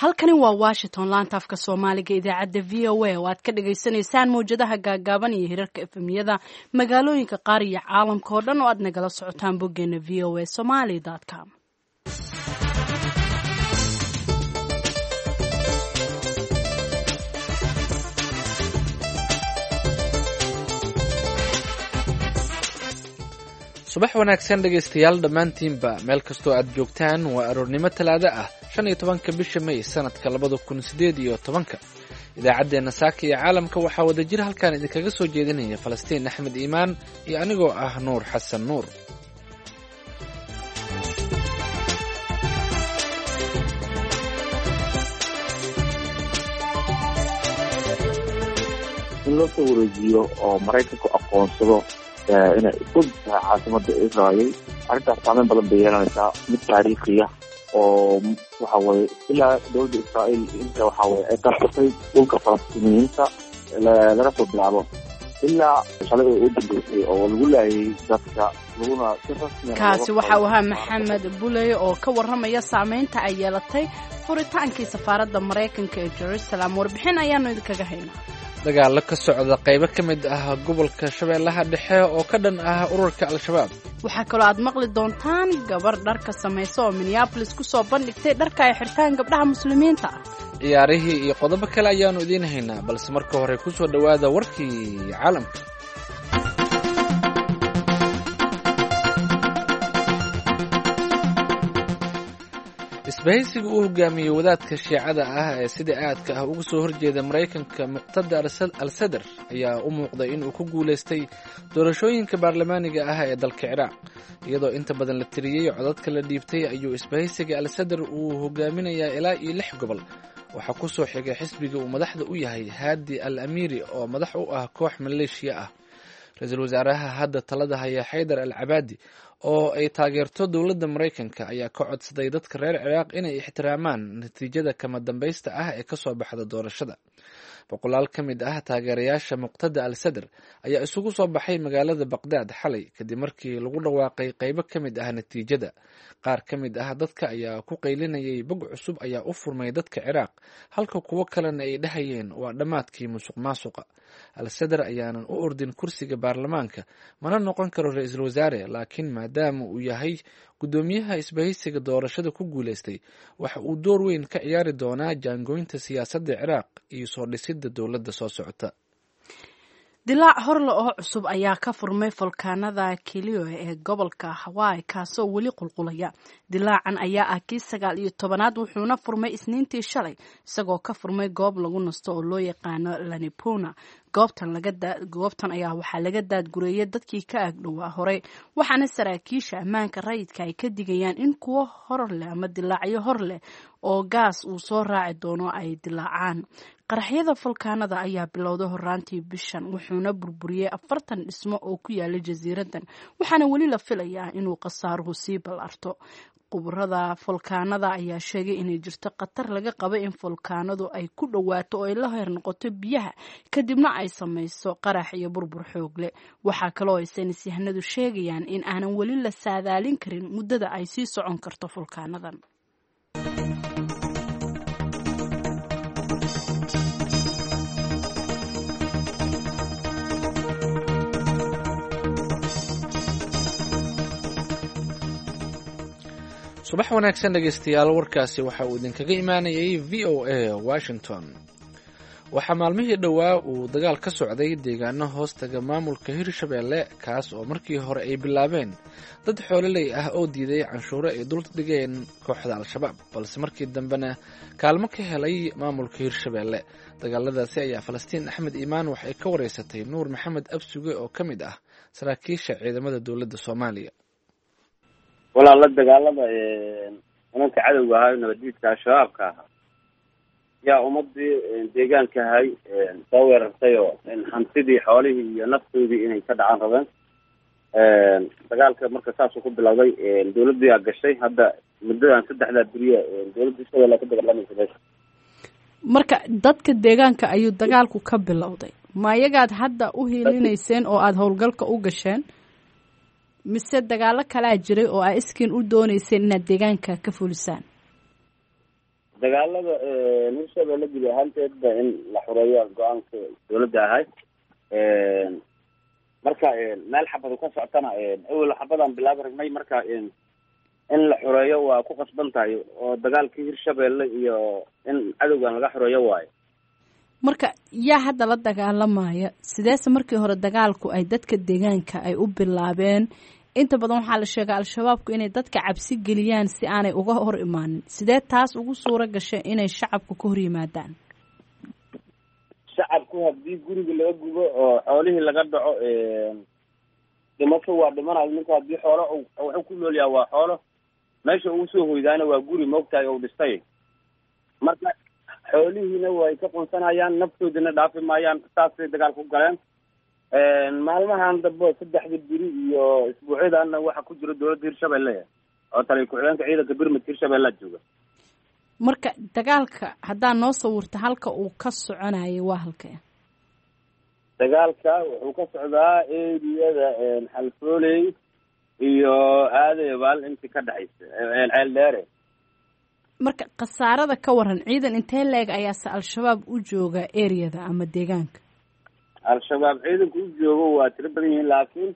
halkani waa Washington laanta afka Soomaaliga idaacadda VOA oo aad ka dhageysanaysaan mowjadaha gaagaaban iyo hirarka efemiyada magaalooyinka qaar iyo caalamka oo dhan oo aad nagala socotaan boggeena voasomali.com. subax wanaagsan dhegaystayaal dhammaantiinba meel kastoo aad joogtaan waa aroornimo talaado ah 15 bisha May sanadka 2018 idaacadeena saaka iyo caalamka waxaa wada jir halkaan idinkaga soo jeedinaya Falastiin Axmed Iimaan iyo anigoo ah Nuur Xasan Nuur. in loo soo wareejiyo oo Mareykanku aqoonsado inay isku caasimada Israel arrintaas saameyn badan bay yeelanaysaa mid taariikhi ah oo waxa weeye ilaa dowladda Israel inta waxa weeye ay qabsatay dhulka Falastiiniyiinta laga soo bilaabo ilaa shalay oo dambeysay oo lagu laayay dadka laguna si rasmi ah kaasi waxa uu ahaa Maxamed Buley oo ka warramaya saameynta ay yeelatay furitaankii safaaradda Mareykanka ee Jerusalem. Warbixin ayaanu idinkaga haynaa. dagaalo ka socda qaybo ka mid ah gobolka Shabeellaha Dhexe oo ka dhan ah ururka Al-Shabaab. waxaa kaloo aad maqli doontaan gabar dharka samayso oo Minneapolis ku soo bandhigtay dharka ay xirtaan gabdhaha muslimiinta ah. ciyaarihii iyo qodobo kale ayaanu idiin haynaa balse marka hore ku soo dhawaada warkii caalamka. isbahaysiga uu hogaamiyey wadaadka shiicada ah ee sida aadka ah uga soo horjeeda Mareykanka Muqtada al-Sadr ayaa u muuqday in uu ku guuleystay doorashooyinka baarlamaaniga ah ee dalka Ciraaq iyadoo inta badan la tiriyay codadka la dhiibtay ayuu isbahaysiga al-Sadr uu hogaaminayaa ilaa 6 gobol. waxaa ku soo xigay xisbiga uu madaxda u yahay Hadi al-Amiri oo madax u ah koox maleeshiya ah. ra'iisul wasaaraha hadda talada haya Haydar al-Abadi oo ay taageerto dowladda Mareykanka ayaa ka codsaday dadka reer Ciraaq inay ixtiraamaan natiijada kama dambaysta ah ee ka soo baxda doorashada. boqolaal ka mid ah taageerayaasha Muqtada al-Sadr ayaa isugu soo baxay magaalada Baghdad xalay kadib markii lagu dhawaaqay qaybo ka mid ah natiijada. qaar ka mid ah dadka ayaa ku qaylinayay bog cusub ayaa u furmay dadka Ciraaq halka kuwo kalena ay dhahayeen waa dhamaadkii musuqmaasuqa. al-Sadr ayaanan u ordin kursiga baarlamaanka mana noqon karo ra'iisul wasaare laakiin maadaama uu yahay gudoomiyaha isbahaysiga doorashada ku guuleystay waxa uu door weyn ka ciyaari doonaa jaangoynta siyaasadda Ciraaq iyo soo dhisidda dowladda soo socota. dilaac horle oo cusub ayaa ka furmay volkaanada Kilauea ee gobolka Hawaii kaasoo weli qulqulaya. dilaacan ayaa ah kii 19aad wuxuuna furmay Isniintii shalay isagoo ka furmay goob lagu nasto oo loo yaqaano Lanipuna. goobtan ayaa waxaa laga daadgureeyay dadkii ka agdhowaa hore waxaana saraakiisha ammaanka rayidka ay ka digayaan in kuwo hor leh ama dilaacyo hor leh oo gaas uu soo raaci doono ay dilaacaan. qaraxyada volkaanada ayaa bilowday horaantii bishan wuxuuna burburiyey 40 dhismo oo ku yaala jasiiradan waxaana weli la filayaa inuu khasaaruhu sii ballaarto. qubarada volkaanada ayaa sheegay inay jirto khatar laga qabo in volkaanadu ay ku dhawaato oo ay la heer noqoto biyaha kadibna ay samayso qarax iyo burbur xoog leh. waxaa kaloo ay saynis yahanadu sheegayaan in aanan weli la saadaalin karin muddada ay sii socon karto volkaanadan. subax wanaagsan dhegaystayaal warkaasi waxa uu idinkaga imaanayay VOA Washington. waxaa maalmihii dhowaa uu dagaal ka socday deegaano hoostaga maamulka Hirshabeelle kaas oo markii hore ay bilaabeen dad xoololey ah oo diiday canshuuro ay dul dhigeen kooxda Al-Shabaab balse markii dambena kaalmo ka helay maamulka Hirshabeelle. dagaaladaasi ayaa Falastiin Axmed Iimaan waxay ka wareysatay Nuur Maxamed Absuge oo ka mid ah saraakiisha ciidamada dowladda Soomaaliya. walaal dagaalada nimanka cadawga ahaa nabadiidka shabaabka ahaa yaa ummadii deegaanka ahay soo weerartay oo hantidii xoolihii iyo naftoodii inay ka dhacaan rabeen. dagaalka marka saas ku bilowday dowladdu yaa gashay hadda muddadan 3 beriya dowladdu soo la ka dagaalamay. marka dadka deegaanka ayuu dagaalku ka bilowday ma iyagaad hadda u hiilinayseen oo aad howlgalka u gasheen mise dagaalo kala jiray oo ay iskiin u doonayseen inaad deegaanka ka fulisaan? dagaalada hirshabelle guud ahaanteedba in la xureeyo go-aanka dawladda ahay marka meel xabadu ka socotana awel xabadaan bilaabi ragnay marka in la xureeyo waa ku qasban tahay oo dagaalkii hirshabelle iyo in cadowgan laga xureeyo waayo. marka yaa hadda la dagaalamaya sideese markii hore dagaalku ay dadka deegaanka ay u bilaabeen? inta badan waxaa la sheegaa al-shabaabku inay dadka cabsi geliyaan si aanay uga hor imaanin. sidee taas ugu suuro gashay inay shacabku ka hor yimaadaan? shacabku haddii guriga laga gubo oo xoolihii laga dhaco dhimasho waa dhimanayo. ninka haddii xoolo wuxuu ku nool yahay waa xoolo, meesha ugu soo hoydaana waa guri moogtahay oo dhistay. marka xoolihiina way ka qunsanayaan, naftoodina dhaafi maayaan. saasay dagaal ku galeen. maalmahan dambe 3 biri iyo isbuucyadanna waxa ku jira dawladda hirshabelle oo taliya ku-xigeenka ciidanka birmid hirshabelle jooga. marka dagaalka haddaa noo sawirta halka uu ka soconayo waa halkee? dagaalka wuxuu ka socdaa eriyada xalfooley iyo aadeebaal intii ka dhaxaysa ceel dheere. marka khasaarada ka waran, ciidan intee leeg ayaase al-shabaab u jooga eriyada ama deegaanka? al-shabaab ciidanka u joogo waa tiro badan yihiin, laakiin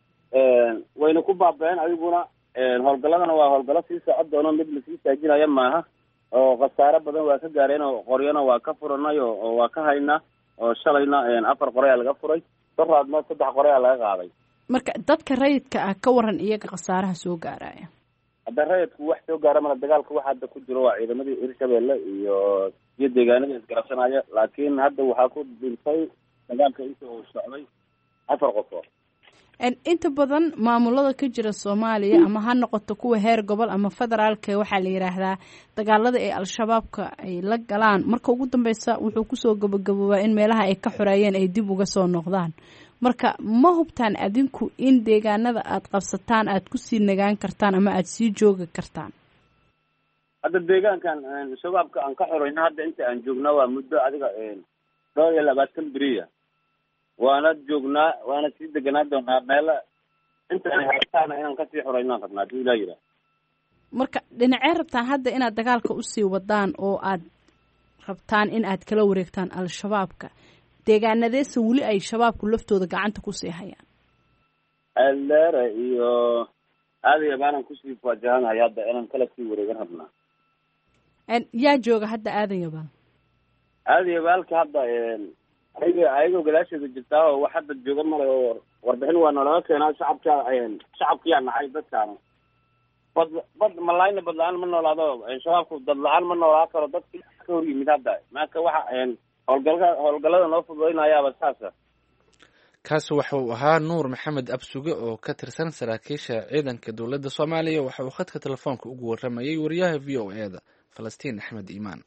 wayna ku baabeen adiguna. howlgaladana waa howlgalo sii socod doono, mid lasii saajinaya maaha. oo khasaaro badan waa ka gaareen oo qoryana waa ka furanay oo waa ka haynaa. oo shalayna 4 qore laga furay, daraadna 3 qore laga qaaday. marka dadka rayidka ah ka waran iyaga khasaaraha soo gaaraya? hadda rayidku wax soo gaara mala. dagaalka waxa hadda ku jiro waa ciidamadii hirshabelle iyo deegaanada isgarabsanaya, laakiin hadda waxaa ku dhintay dagaalka inta uu socday 4 qof. inta badan maamulada ka jira Soomaaliya ama ha noqoto kuwa heer gobol ama federaalka waxaa la yiraahdaa dagaalada ee al-shabaabka ay la galaan marka ugu dambeysa wuxuu kusoo gabagaboobaa in meelaha ay ka xoreeyeen ay dib uga soo noqdaan. marka ma hubtaan adinku in deegaanada aad qabsataan aad kusii nagaan kartaan ama aad sii joogi kartaan? hadda deegaankan shabaabka aan ka xoreyna hadda inta aan joogna waa muddo adiga 22 biriya. waana joognaa, waana sii deganaa doonaa meela inta ay haystaana inaan kasii xoreynaan rabnaa hadii ilaa yidhaah. marka dhinacee rabtaan hadda inaad dagaalka usii wadaan oo aad rabtaan in aad kala wareegtaan al-shabaabka? deegaanadeesa weli ay shabaabku laftooda gacanta kusii hayaan? ceeldheere iyo aadaya baanan kusii waajahanahay hadda inaan kala sii wareegan rabnaa. yaa jooga hadda aadayabal? aadayabaalka hadda ayagoo gadaasheeda jirtaa oo wax hadda jooga male oo warbixin waa nalaga keenaa. shacabkiyaa nacay dadkaana. bad malaayna bad la-aan ma noolaado. shabaabku dad la-aan ma noolaa karo. dadkii ka hor yimid hadda marka waxa howlgalada noo fududeynayaaba saasa. kaasi waxa uu ahaa nuur maxamed absuge oo ka tirsan saraakiisha ciidanka dowladda Soomaaliya. waxa uu khadka telefoonka ugu waramayay wariyaha VOA-da Falastiin Axmed Iimaan.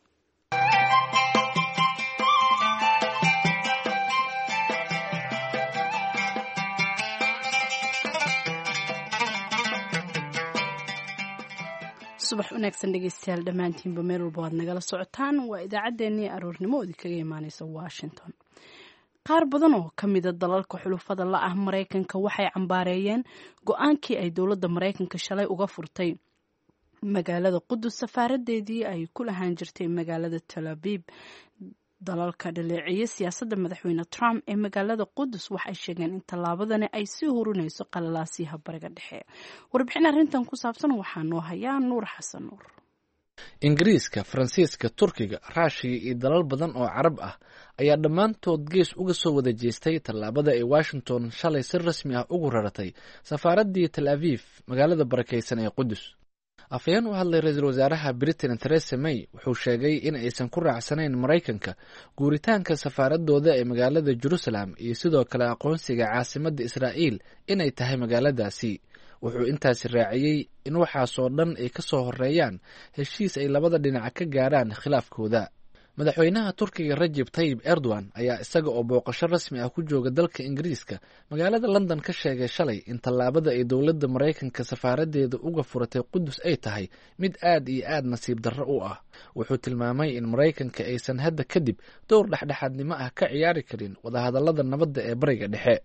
subax wanaagsan dhegeystayaal dhammaantiinba meel walba waad nagala socotaan. waa idaacaddeenii aroornimo oo idinkaga imaaneysa Washington. qaar badan oo ka mida dalalka xulufada la ah Mareykanka waxay cambaareeyeen go-aankii ay dowladda Mareykanka shalay uga furtay magaalada Qudus safaaradeedii ay ku lahaan jirtay magaalada Tel Aviv. dalalka dhaleeceeyay siyaasadda madaxweyne Trump ee magaalada Qudus waxay sheegeen in tallaabadani ay sii horinayso qalalaasiyaha bariga dhexe. warbixin arrintan ku saabsan waxaa noo hayaa Nuur Xasan Nuur. Ingiriiska, Faransiiska, Turkiga, Raashiya iyo dalal badan oo Carab ah ayaa dhammaantood gees uga soo wada jeestay tallaabada ay Washington shalay si rasmi ah ugu raratay safaaraddii Tel Aviv magaalada barakeysan ee Qudus. afayeen u hadlay ra-iisul wasaaraha Britain Theresa May wuxuu sheegay in aysan ku raacsanayn Mareykanka guuritaanka safaaradooda ee magaalada Jerusalem iyo sidoo kale aqoonsiga caasimadda Israa'iil inay tahay magaaladaasi. wuxuu intaasi raaciyey in waxaasoo dhan ay ka soo horeeyaan heshiis ay labada dhinac ka gaaraan khilaafkooda. madaxweynaha Turkiga Recep Tayyip Erdogan ayaa isaga oo booqasho rasmi ah ku jooga dalka Ingiriiska magaalada London ka sheegay shalay in tallaabada ay dowladda Mareykanka safaaradeeda uga furatay Qudus ay tahay mid aad iyo aad nasiib darro u ah. wuxuu tilmaamay in Mareykanka aysan hadda kadib door dhexdhexaadnimo ah ka ciyaari karin wadahadallada nabadda ee bariga dhexe.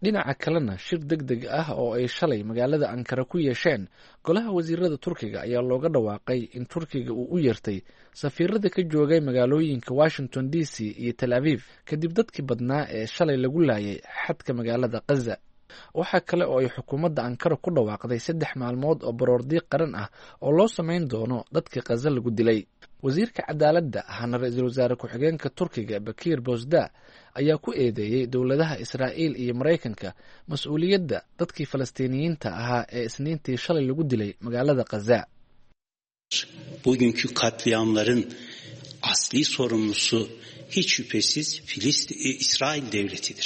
dhinaca kalena shir deg deg ah oo ay shalay magaalada ankara ku yeesheen golaha wasiirada turkiga ayaa looga dhawaaqay in turkiga uu u yeertay safiirada ka joogay magaalooyinka washington d c iyo tel aviv kadib dadkii badnaa ee shalay lagu laayay xadka magaalada khaza. waxaa kale oo ay xukuumadda ankara ku dhawaaqday 3 maalmood oo baroordiiq qaran ah oo loo samayn doono dadkii khaza lagu dilay. wasiirka cadaaladda ahna ra-iisul wasaare ku-xigeenka turkiga bakiir bosda ayaa ku eedeeyey dowladaha israa'iil iyo maraykanka mas-uuliyadda dadkii falastiiniyiinta ahaa ee isniintii shalay lagu dilay magaalada khaza. Bugünkü katliamların asli sorumlusu hiç şüphesiz İsrail devletidir.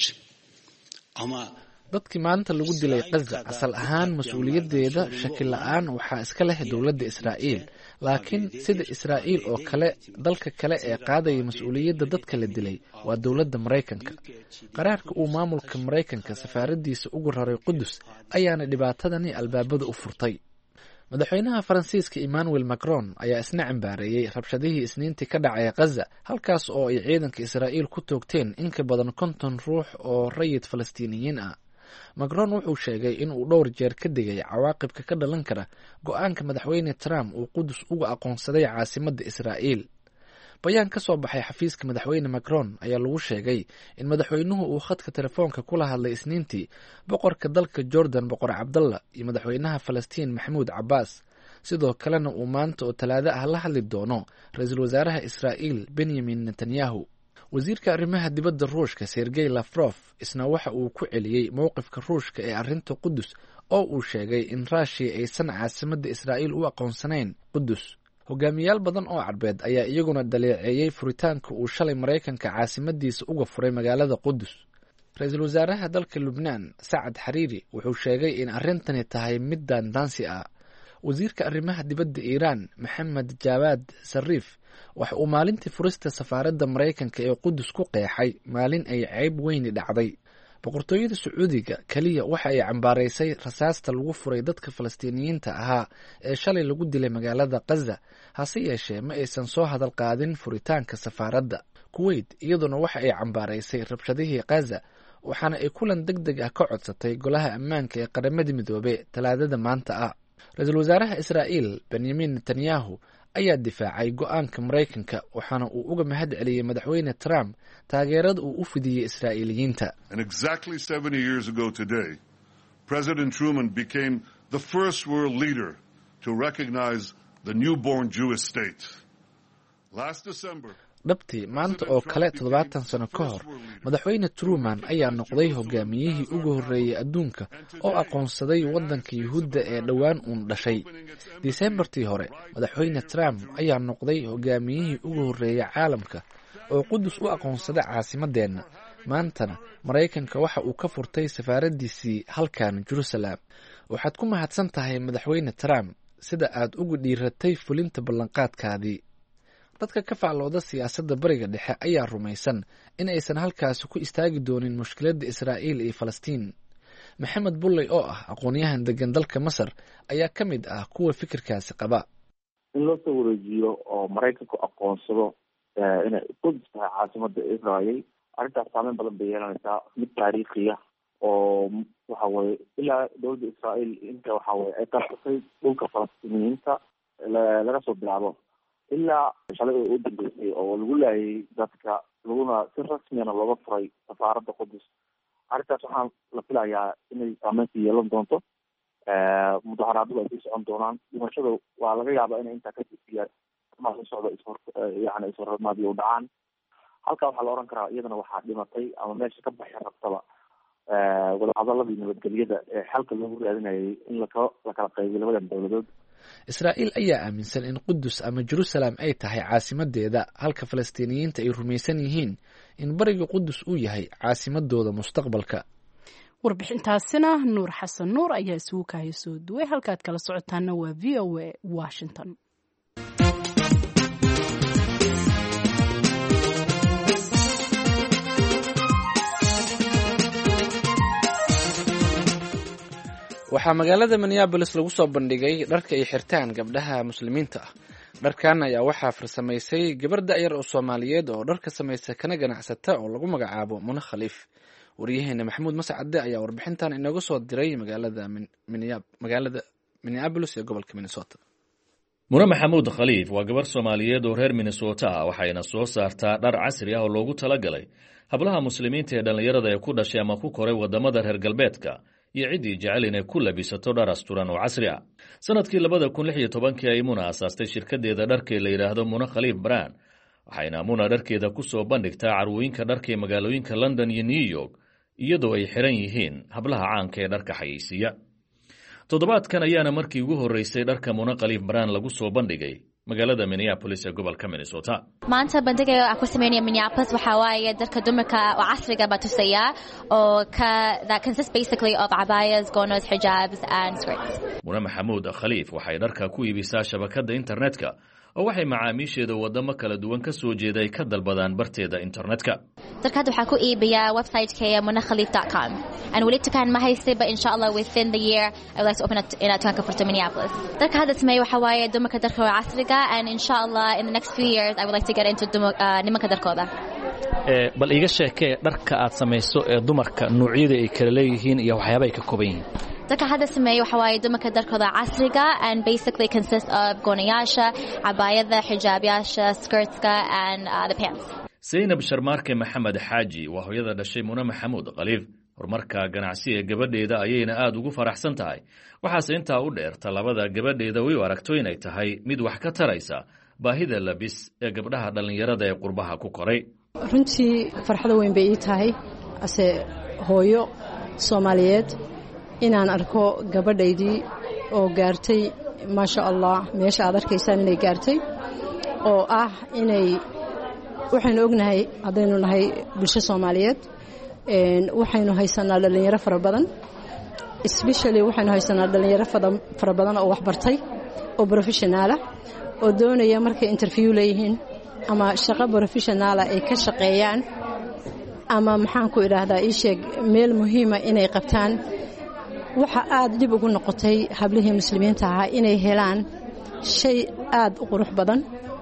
Ama dadkii maanta lagu dilay khaza asal ahaan mas-uuliyaddeeda shaki la-aan waxaa iska leh dowladda israa'iil, laakiin sida israa'iil oo kale dalka kale ee qaadaya mas-uuliyadda dadka la dilay waa dowladda maraykanka. qaraarka uu maamulka maraykanka safaaraddiisa ugu raray qudus ayaana dhibaatadani albaabada u furtay. madaxweynaha faransiiska emmanuel macron ayaa isna cambaareeyey rabshadihii isniintii ka dhacay khaza, halkaas oo ay ciidanka israa'iil ku toogteen in ka badan 50 ruux oo rayid falastiiniyiin ah. macron wuxuu sheegay in uu dhowr jeer ka digay cawaaqibka ka dhalan kara go-aanka madaxweyne trump uu qudus uga aqoonsaday caasimadda israa'iil. bayaan ka soo baxay xafiiska madaxweyne macron ayaa lagu sheegay in madaxweynuhu uu khadka telefoonka kula hadlay isniintii boqorka dalka jordan boqor cabdalla iyo madaxweynaha falastiin maxamuud cabbaas. sidoo kalena uu maanta oo talaado ah la hadli doono ra-iisul wasaaraha israa'iil benyamin netanyahu. wasiirka arrimaha dibadda ruushka sergey lafrof isna waxa uu ku celiyey mowqifka ruushka ee arrinta qudus oo uu sheegay in raashiya aysan caasimadda israa'iil u aqoonsanayn qudus. hogaamiyaal badan oo carbeed ayaa iyaguna daleeceeyey furitaanka uu shalay maraykanka caasimadiisa uga furay magaalada qudus. ra-iisul wasaaraha dalka lubnaan sacad xariiri wuxuu sheegay in arrintani tahay mid daandaansi ah. wasiirka arrimaha dibadda iiraan maxamed jawaad sariif waxa uu maalintii furista safaaradda maraykanka ee qudus ku qeexay maalin ay ceyb weyni dhacday. boqortooyada sacuudiga keliya waxa ay cambaaraysay rasaasta lagu furay dadka falastiiniyiinta ahaa ee shalay lagu dilay magaalada khaza, hase yeeshee ma aysan soo hadal qaadin furitaanka safaaradda. kuwait iyaduna waxa ay cambaaraysay rabshadihii khaza, waxaana ay kulan deg deg ah ka codsatay golaha ammaanka ee qaramada midoobey talaadada maanta ah. ra-iisul wasaaraha israa'iil benyamin netanyahu ayaa difaacay go-aanka maraykanka, waxaana uu uga mahad celiyey madaxweyne trump taageerada uu u fidiyey israa'iiliyiinta. And exactly 70 years ago today, President Truman became the first world leader to recognize the newborn Jewish state. Last December, dhabtii maanta oo kale 70 sano ka hor madaxweyne truman ayaa noqday hogaamiyihii ugu horreeyey adduunka oo aqoonsaday waddanka yuhuudda ee dhowaan uun dhashay. disembartii hore madaxweyne trump ayaa noqday hogaamiyihii ugu horreeyey caalamka oo qudus u aqoonsada caasimadeenna. maantana maraykanka waxa uu ka furtay safaaraddiisii halkan jerusalem. waxaad ku mahadsan tahay madaxweyne trump sida aad ugu dhiiratay fulinta ballanqaadkaadii. dadka ka faclooda siyaasadda bariga dhexe ayaa rumaysan in aysan halkaasi ku istaagi doonin mushkiladda israa'iil iyo falastiin. maxamed bulley oo ah aqoon-yahan degan dalka masar ayaa ka mid ah kuwa fikirkaasi qaba. in loo soo wareejiyo oo maraykanku aqoonsado inay qudus tahay caasimadda israa'iil, arrintaas saameyn badan bay yeelanaysaa, mid taariikhiya oo waxa weye ilaa dowladda israa'iil inta waxa weye ay qarsatay dhulka falastiiniyiinta laga soo bilaabo ilaa shalay oo u dambeysay oo lagu laayay dadka, laguna si rasmiyana looga furay safaaradda qudus. arrintaas waxaan la filayaa inay saameynta yeelan doonto. mudaharaadadu ay sii socon doonaan. dhimashada waa laga yaabaa inay intaa kadib socdo yani ishormaadiyo u dhacaan. halkaa waxaa la oran karaa iyadana waxaa dhimatay ama meesha ka baxi rabtaba wadahadaladii nabadgelyada ee xalka loogu raadinayay in la kala qaybiyo labadan dowladood. israa'iil ayaa aaminsan in qudus ama jerusalem ay tahay caasimadeeda, halka falastiiniyiinta ay rumaysan yihiin in bariga qudus uu yahay caasimadooda mustaqbalka. warbixintaasina nuur xasan nuur ayaa isugu kaaya soo duway. halkaad kala socotaana waa v o a washington. waxaa magaalada minneabolis lagu soo bandhigay dharka ay xirtaan gabdhaha muslimiinta ah. dharkan ayaa waxaa farsamaysay gabar da'yar oo soomaaliyeed oo dharka samaysa kana ganacsata oo lagu magacaabo muna khaliif. waryaheena maxamuud mascade ayaa warbixintan inooga soo diray magaalada minneapolis ee gobolka minnesota. mune maxamuud khaliif waa gabar soomaaliyeed oo reer minnesota ah, waxayna soo saartaa dhar casri ah oo loogu talagalay hablaha muslimiinta ee dhallinyarada ee ku dhashay ama ku koray wadamada reer galbeedka iyo ciddii jecel inay ku labisato dhar asturan oo casri ah. sanadkii 2016 ay muna aasaastay shirkadeeda dharkee la yidhaahdo mune khaliif brand, waxayna muna dharkeeda ku soo bandhigtaa carwooyinka dharka ee magaalooyinka london iyo new york iyadoo ay xiran yihiin hablaha caanka ee dharka xayeysiiya. toddobaadkan ayaana markii ugu horreysay dharka mune khaliif brand lagu soo bandhigay magaalada Minneapolis ee gobolka Minnesota. maanta bandhiga aan ku sameynay Minneapolis waxa waaye dharka dumarka oo casriga ba tusaya oo that consists basically of abayas, gonos, hijabs and skirts. mune maxamuud khaliif waxay dharka ku iibisaa shabakada internetka oo waxay macaamiisheeda wadamo kala duwan ka soo jeeday ka dalbadaan barteeda internetka. darka waxaa ku iibiyaa website-ka munakhalif.com and weli tukaan ma haystay but inshallah within the year I would like to open in a tukaan ka furto Minneapolis. darka hadda sameeyo waxa waaye dumarka darka oo casriga and inshallah in the next few years I would like to get into nimanka darkooda. bal iga sheekee dharka aad samayso ee dumarka noocyada ay kala leeyihiin iyo waxyaabo ay ka kooban yihiin. dadka hadda sameeyo waxa waaye dumarka darkooda casriga and basically consists of gonayaasha, cabaayada, xijaabyasha, skirtska and the pants. Zainab Sharmarke Maxamed Xaaji waa hooyada dhashay Mune Maxamuud Khaliif. horumarka ganacsi ee gabadheeda ayayna aad ugu faraxsan tahay. waxaase intaa u dheer talabada gabadheeda way u aragto inay tahay mid wax ka taraysa baahida labis ee gabdhaha dhallinyarada ee qurbaha ku koray. runtii farxad weyn bay ii tahay ase hooyo Soomaaliyeed inaan arko gabadhaydii oo gaartay maasha Allah meesha aad arkaysaan inay gaartay oo ah inay waxaynu ognahay haddaynu nahay bulsho Soomaaliyeed waxaynu haysanaa dhalinyaro fara badan especially waxaynu haysanaa dhalinyaro fara badan oo wax bartay oo professional ah oo doonaya markay interview leeyihiin ama shaqo professional ay ka shaqeeyaan ama maxaan ku idhaahdaa ii sheeg meel muhiima inay qabtaan. waxa aad dib ugu noqotay hablihii muslimiinta ahaa inay helaan shay aad u qurux badan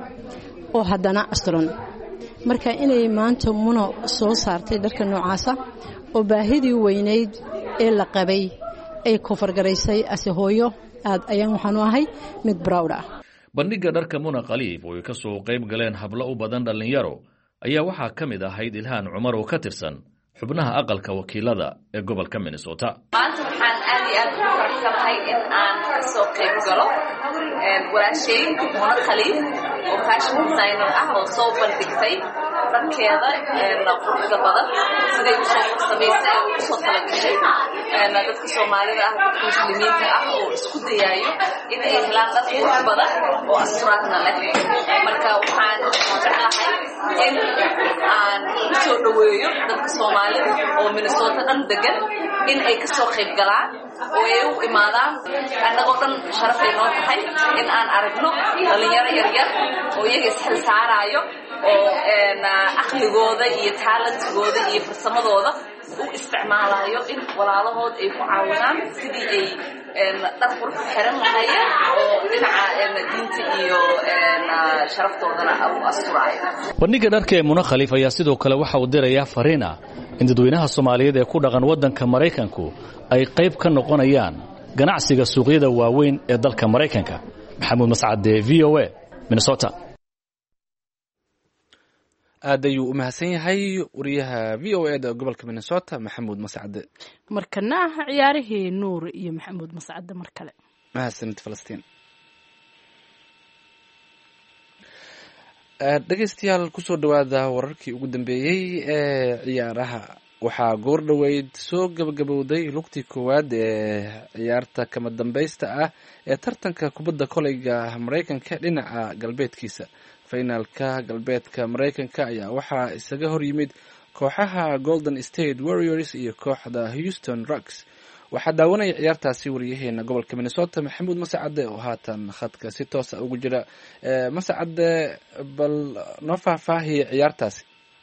oo haddana asturan. marka inay maanta muno soo saartay dharka noocaasa oo baahidii weynayd ee la qabay ay ku fargaraysay ase hooyo aad ayaan waxaan u ahay mid proud ah. bandhiga dharka Mune Khaliif oo ay ka soo qayb galeen hablo u badan dhalinyaro ayaa waxaa ka mid ahayd Ilhaan Cumar oo ka tirsan xubnaha aqalka wakiilada ee gobolka Minnesota. maanta waxaan aad iyo aad ugu faraxsanahay in aan ka soo qayb galo walaashay Mune Khaliif oo fashion designer ah oo soo bandhigtay dharkeeda quruxda badan siday u soo samaysay oo u soo talagashay dadka Soomaalida ah dadka muslimiinta ah oo isku dayayo in ay helaan dhar qurux badan oo asturana leh. marka waxaan jeclahay in aan u soo dhaweeyo dadka Soomaalida oo Minnesota dhan degan in ay ka soo qayb galaan oo ay u imaadaan. annagoo dhan sharaf ay noo tahay in aan aragno dhalinyaro yaryar oo iyaga isxil saarayo oo aqligooda iyo talentigooda iyo farsamadooda u isticmaalayo in walaalahood ay ku caawinaan sidii ay dhar qurux xiran lahaayeen oo dhinaca diinta iyo sharaftoodana u asturayo. bandhiga dharka ee Mune Khaliif ayaa sidoo kale waxa uu dirayaa fariina in dadweynaha Soomaaliyeed ee ku dhaqan waddanka Mareykanku ay qayb ka noqonayaan ganacsiga suuqyada waaweyn ee dalka Mareykanka. Maxamuud Mascade, VOA, Minnesota. aad ayuu u mahadsan yahay wariyaha VOA da gobolka Minnesota Maxamuud Mascade. markana ciyaarihii Nuur iyo Maxamuud Mascade mar kale. mahadsanid Falastiin. dhegeystayaal kusoo dhawaada wararkii ugu dambeeyay ee ciyaaraha. waxaa goor dhoweyd soo gabagabowday lugtii koowaad ee ciyaarta kama dambaysta ah ee tartanka kubadda koleyga Mareykanka dhinaca galbeedkiisa. finaalka galbeedka Mareykanka ayaa waxaa isaga hor yimid kooxaha Golden State Warriors iyo kooxda Houston Rockets. waxaa daawanaya ciyaartaasi wariyaheena gobolka Minnesota Maxamuud Mascade oo haatan khadka si toos ah ugu jira. Mascade, bal noo faahfaahiye ciyaartaasi.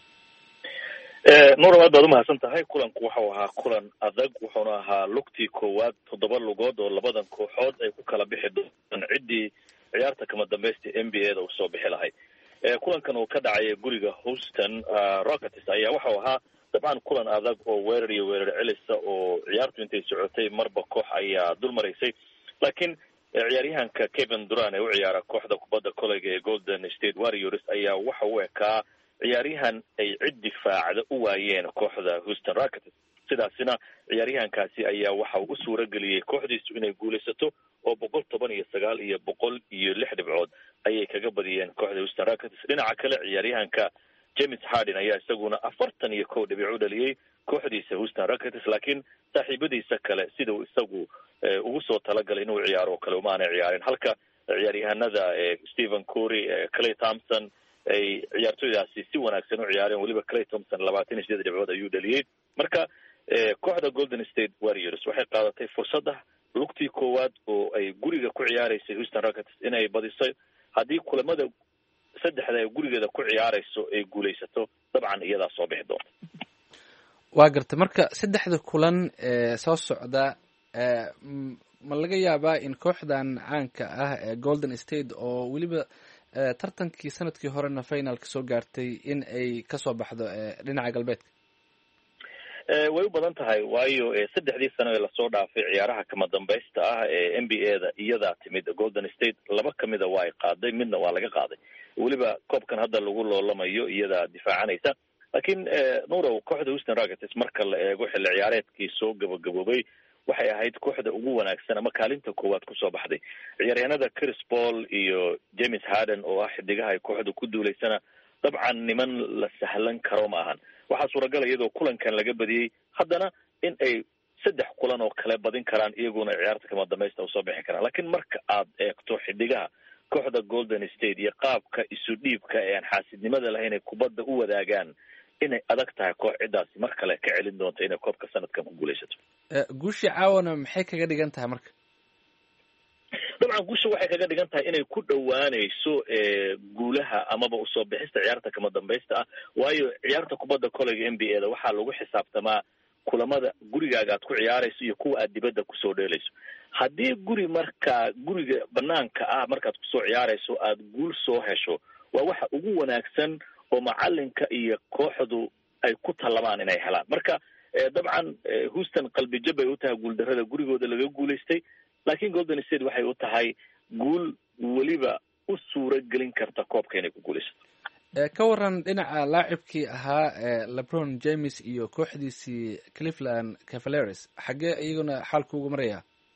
nuur aad baad u mahadsan tahay. kulanku wuxuu ahaa kulan adag, wuxuuna ahaa lugtii koowaad 7 lugood oo labadan kooxood ay ku kala bixi doonaan ciddii ciyaarta kama dambaysta NBA-da uu soo bixi lahay. kulankan uu ka dhacay guriga Houston Rockets ayaa wuxuu ahaa the dabcan kulan adag oo weerar iyo weerar celisa oo ciyaartu intay socotay marba koox ayaa dul maraysay laakiin ciyaaryahanka Kevin Durant ee u ciyaara kooxda kubadda koleyga ee Golden State Warriors ayaa waxa uu ekaa ciyaaryahan ay cid difaacda u waayeen kooxda Houston Rockets sidaasina ciyaaryahankaasi ayaa waxa uu u suurageliyey kooxdiisu inay guulaysato oo 119 iyo 106 dhibcood ayay kaga badiyeen kooxda Houston Rockets dhinaca kale ciyaaryahanka James Harden ayaa isaguna 41 dhibic u dhaliyay kooxdiisa Houston Rockets laakiin saaxiibadiisa kale sida uu isagu ugu soo talagalay inuu ciyaaro kale uma aanay ciyaarin halka ciyaaryahanada Stephen Curry, Klay Thompson ay ciyaartoydaasi si wanaagsan u ciyaareen waliba Klay Thompson 28 dhibcood ayuu dhaliyay marka kooxda Golden State Warriors waxay qaadatay fursadda lugtii koowaad oo ay guriga ku ciyaaraysay Houston Rockets inay badisay haddii kulamada saddexda ay gurigeeda ku ciyaarayso ay guulaysato dabcan iyadaa soo bixi doonta waa gartay marka saddexda kulan ee soo socda ma laga yaabaa in kooxdan caanka ah ee Golden State oo weliba tartankii sanadkii horena finalka soo gaartay in ay kasoo baxdo dhinaca galbeedka way u badan tahay waayo saddexdii sano ee lasoo dhaafay ciyaaraha kama dambaysta ah ee NBA-da iyadaa timid Golden State laba kamida waa ay qaaday midna waa laga qaaday weliba koobkan hadda lagu loolamayo iyadaa difaacanaysa laakiin nuurow kooxda Houston Rockets marka la eego xilli ciyaareedkii soo gabagaboobay waxay ahayd kooxda ugu wanaagsan ama kaalinta koowaad kusoo baxday ciyaaryahanada Chris Paul iyo James Harden oo ah xidigaha ay kooxda ku duulaysana dabcan niman la sahlan karo ma ahan waxaa suuragal iyadoo kulankan laga badiyey haddana in ay 3 kulan oo kale badin karaan iyaguna ciyaarta kama dambaysta usoo bixi karaan laakiin marka aad eegto xidigaha kooxda Golden State iyo qaabka isu dhiibka ee aan xaasidnimada lahayn ay kubadda u wadaagaan inay adag tahay koox cidaasi mar kale ka celin doonto inay koobka sanadkan ku guulaysato guushi caawana maxay kaga dhigan tahay marka dabcan guusha waxay kaga dhigan tahay inay ku dhowaanayso guulaha amaba usoo bixista ciyaarta kama dambaysta ah waayo ciyaarta kubadda koleyga NBA-da waxaa lagu xisaabtamaa kulamada gurigaaga aad ku ciyaarayso iyo kuwa aad dibadda kusoo dheelayso haddii guriga banaanka ah markaad kusoo ciyaarayso aad guul soo hesho waa waxa ugu wanaagsan oo macalinka iyo kooxdu ay ku tallamaan inay helaan marka dabcan Houston qalbi jab ay u tahay guuldarrada gurigooda laga guulaystay laakiin Golden State waxay u tahay guul weliba u suuragelin karta koobka inay ku guulaysato ka waran dhinaca laacibkii ahaa LeBron James iyo kooxdiisii Cleveland Cavaliers xagee iyaguna xaalku ugu maraya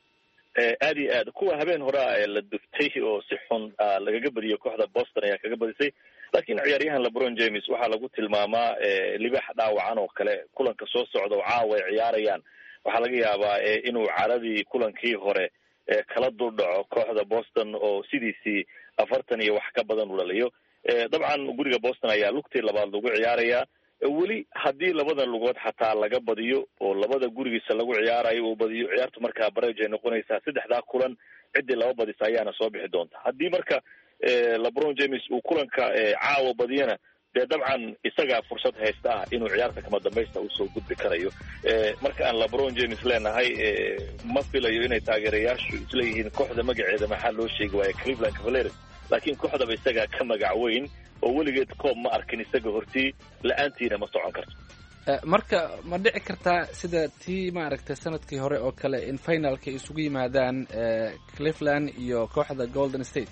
aad iyo aad kuwa habeen hore la duftay oo si xun lagaga badiyay kooxda Boston ayaa kaga badisay laakiin ciyaaryahan LeBron James waxaa lagu tilmaamaa libaax dhaawacan oo kale kulanka soo socda oo caawa ay ciyaarayaan waxaa laga yaabaa inuu caradii kulankii hore kala duldhaco kooxda Boston oo sidiisii 40 iyo wax ka badan u dhaliyo dabcan guriga Boston ayaa lugtii labaad lagu ciyaarayaa weli haddii labada lugood xataa laga badiyo oo labada gurigiisa lagu ciyaarayo uu badiyo ciyaartu markaa barage ay noqonaysaa saddexdaa kulan ciddii laba badisa ayaana soo bixi doonta haddii marka LeBron James uu kulanka caawa badiyana dee dabcan isagaa fursad haysta ah inuu ciyaarta kama dambaysta usoo gudbi karayo marka aan LeBron James leenahay ma filayo inay taageerayaashu isleeyihiin kooxda magaceeda maxaa loo sheegi waaye Cleveland Cavaliers laakiin kooxdaba isagaa ka magac weyn oo weligeed koob ma arkin isaga hortii la-aantiina ma socon karto marka ma dhici kartaa sida tii maaragtay sanadkii hore oo kale in finalka isugu yimaadaan Cleveland iyo kooxda Golden State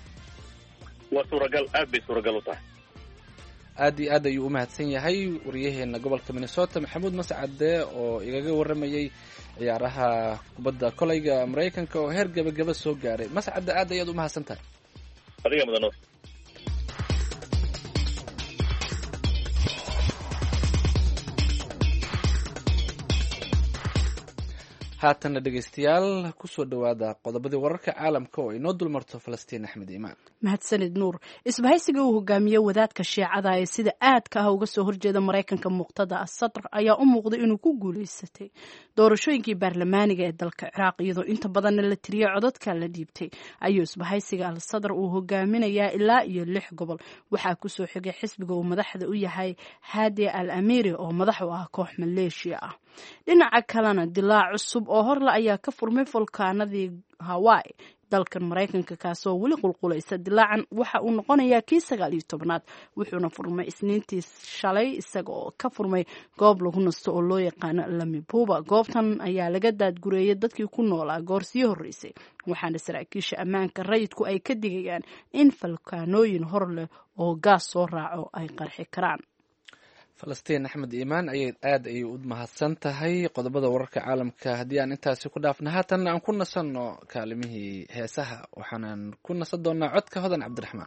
waa suuragal aad bay suuragal u tahay aad iyo aad ayuu u mahadsan yahay wariyaheena gobolka Minnesota Maxamuud Mascade oo igaga waramayay ciyaaraha kubadda koleyga Mareykanka oo heer gabagaba soo gaaray Mascade aad ayaad u mahadsan tahay adiga madano haatana dhegeystayaal kusoo dhawaada qodobadii wararka caalamka oo inoo dulmarto Falastiin Axmed Iimaan mahadsanid nuur isbahaysiga uu hogaamiye wadaadka shiicada ee sida aadka ah uga soo horjeeda Mareykanka Muqtada as-Sadr ayaa u muuqday inuu ku guuleystay doorashooyinkii baarlamaaniga ee dalka Ciraaq iyadoo inta badan la tiriyay codadka la dhiibtay ayuu isbahaysiga al-Sadr uu hogaaminayaa ilaa iyo 6 gobol waxaa ku soo xigay xisbiga uu madaxda u yahay Hadi al-Amiri oo madax u ah koox Maleeshiya ah dhinaca kalena dilaac cusub oo horla ayaa ka furmay volkaanadii Hawaii dalkan maraykanka kaasoo weli qulqulaysa. dilaacan waxa uu noqonayaa kii 19aad wuxuuna furmay isniintii shalay isaga oo ka furmay goob lagu nasto oo loo yaqaano Lamipuba. goobtan ayaa laga daadgureeyay dadkii ku noolaa goor sii horeysay, waxaana saraakiisha ammaanka rayidku ay ka digayaan in falkaanooyin hor leh oo gaas soo raaco ay qarxi karaan. falastiin axmed iimaan aad ayay u mahadsan tahay qodobada wararka caalamka. haddii aan intaasi ku dhaafna haatan aan ku nasanno kaalimihii heesaha, waxaanan ku nasan doonaa codka hodan cabdiraxmaan.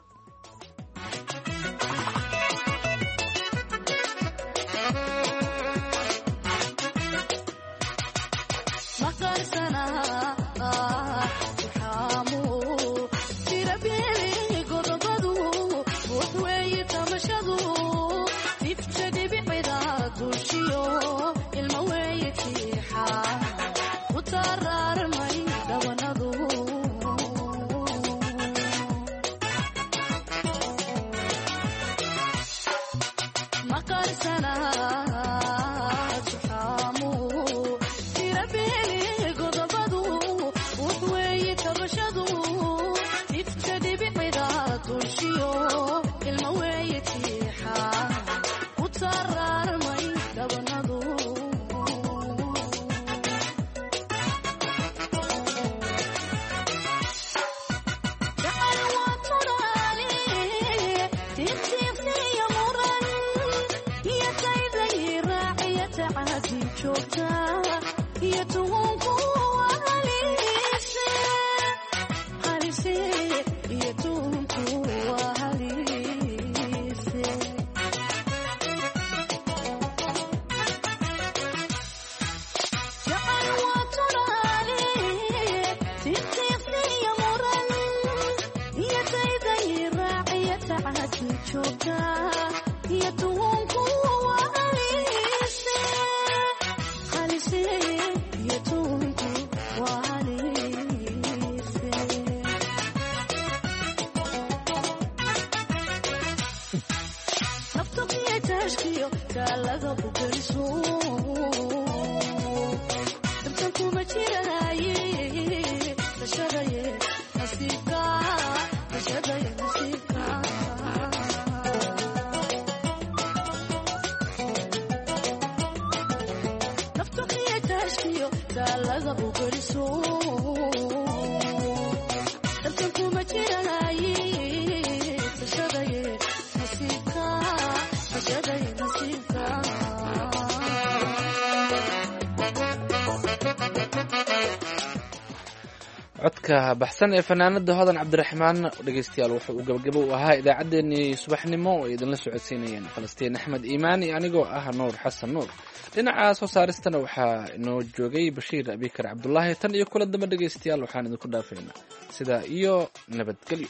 codka baxsan ee fanaanada hodan cabdiraxmaan dhegeystayaal wuxuu uu gabagabo u ahaa idaacaddeenii subaxnimo oo idinla socodsiinayeen falastiin axmed iimaan iyo anigoo ah nuur xasan nuur. dhinaca soo saaristana waxaa inoo joogay bashiir abikar cabdulaahi. tan iyo kula dambe dhegeystayaal waxaan idinku dhaafaynaa sidaa iyo nabadgelyo.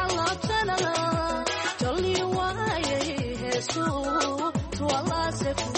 To Allah